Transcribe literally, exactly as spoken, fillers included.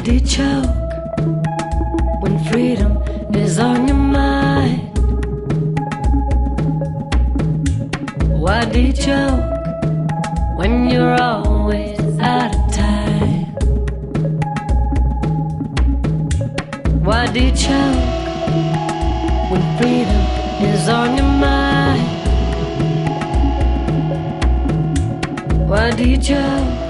do you choke when freedom is on your mind? Why do you choke when you're always out of time? Why do you choke when freedom is on your mind? Why do you choke?